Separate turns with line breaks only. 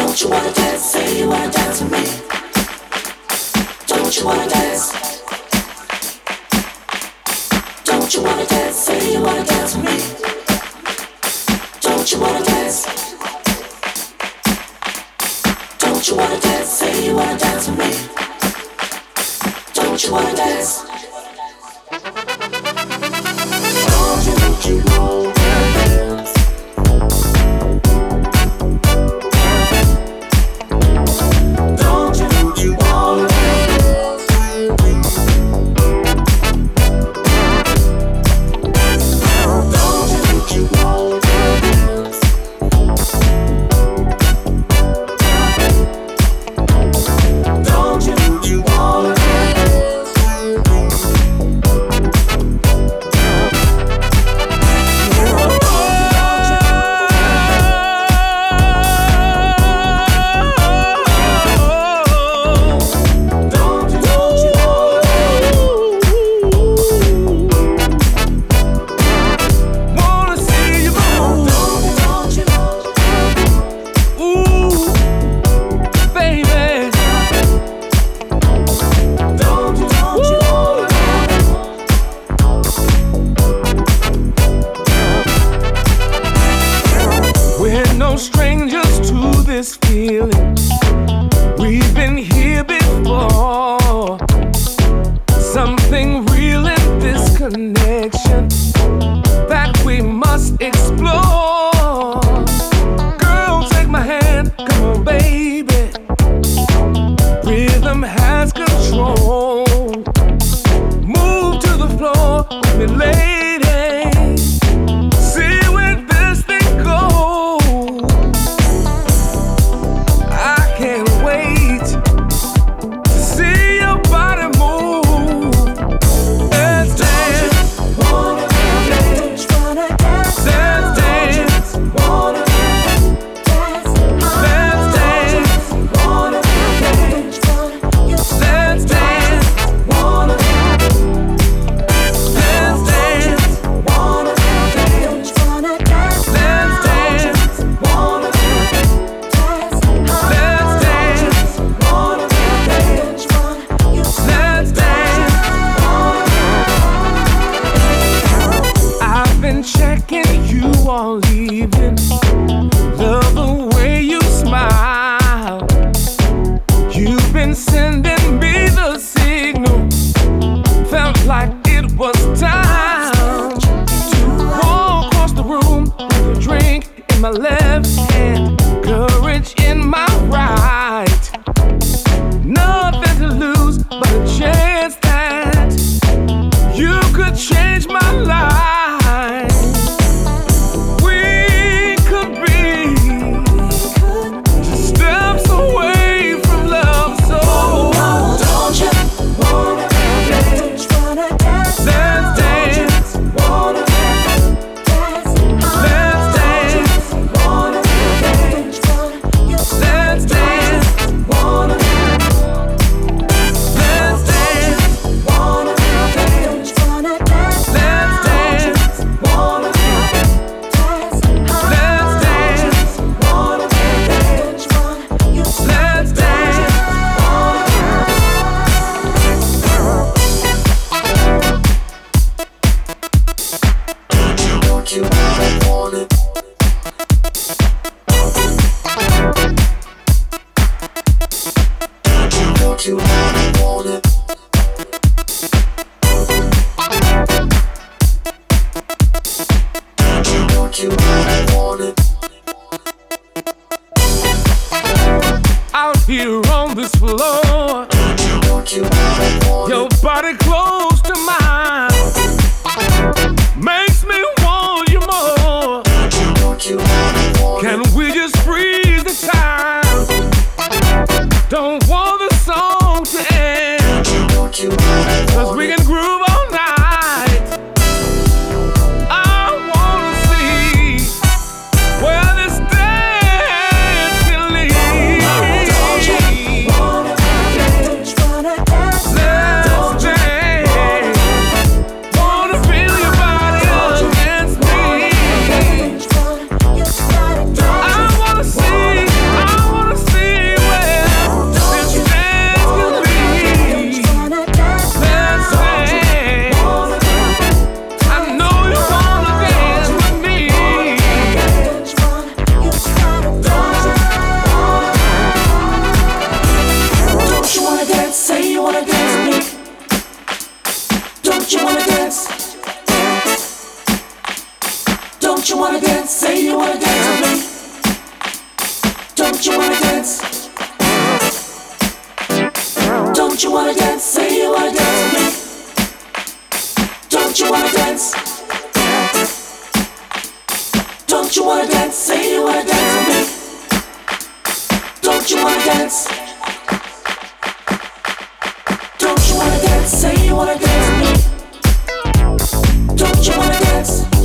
Don't you wanna dance? Say you wanna dance with me. Don't you wanna dance? Don't you wanna dance? Say you wanna dance with me. Don't you wanna dance? Don't you wanna dance? Say you wanna dance with me. Don't you wanna dance? Don't you wanna dance? Don't you wanna dance? Don't you wanna dance? Say you wanna dance with me. Don't you wanna dance? Don't you wanna dance? Say you wanna dance with me. Don't you wanna dance? Don't you wanna dance? Say you wanna dance with me. Don't you wanna dance?